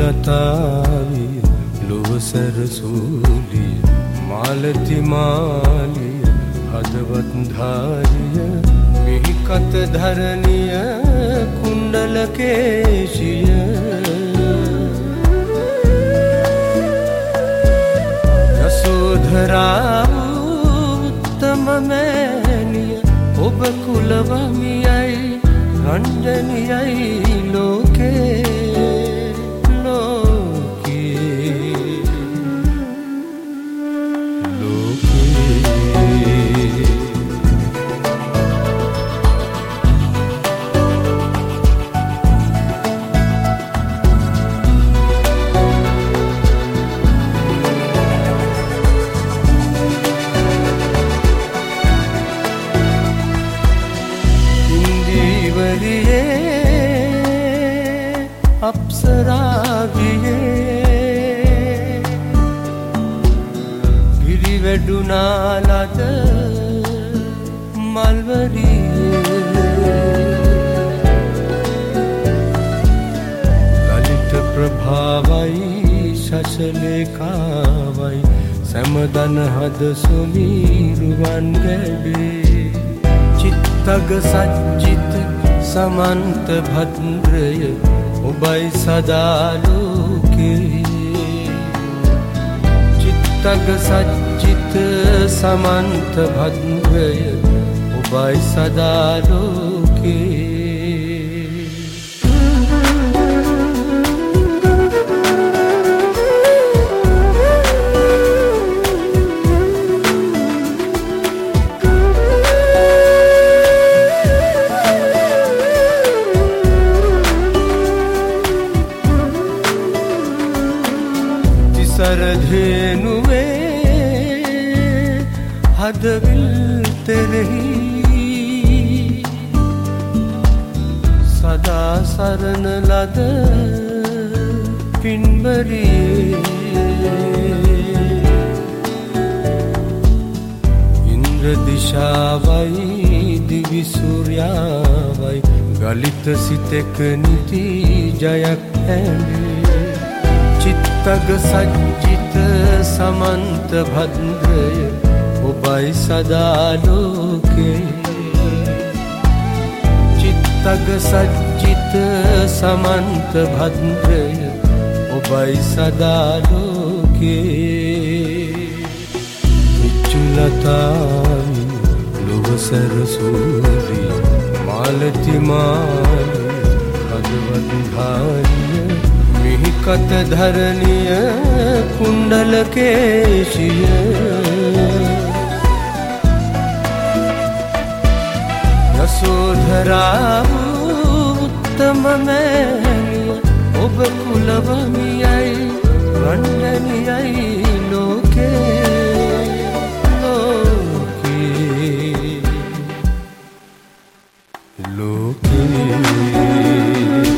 ලතාවිය ලොවසර සූලිය මාලති මාලිය හදවත් ධාරිය මෙහි කත ධරණිය කුණ්ඩල කේශිය යසෝධරා උත්තම මෑණිය ඔබ කුලවමියයි රංජනියයි ලෝකේ අප්සරාවියේ පිරිවැඩුනාලද මල්වරියේ ලලිත ප්‍රභාවයි ශශලේකාවයි සැමදන හද සොමීරුවන් ගැඩේ චිත්තග සච්චිත සමන්ත භද්‍රය ඔබයි සදා ලෝකේ චිත්තග සච්චිත සමන්ත භද්‍රය ඔබයි සදා ලෝකේ සරධේනුවේ හදවිල් තෙරෙහි සදා සරණ ලද පින්බරියේ ඉන්ද්‍ර දිශාවයි දිවි සූර්යාවයි ගලිත සිතක නිති ජයක් ඇඳේ චිත්තග සච්චිත සමන්ත භද්‍රය ඔබයි සදා ලෝකේ චිත්තග සච්චිත සමන්ත භද්‍රය ඔබයි සදා ලෝකේ විචුලතාවි ලොවසර සූරිය මාලති මාලිය හදවත් ධාරිය මෙහි කත ධරණිය කුණ්ඩල කේශිය යසෝධරා උත්තම මෑණිය ඔබ කුලවමියයි රංජනියයි ලෝකේ ලෝකේ ලෝකේ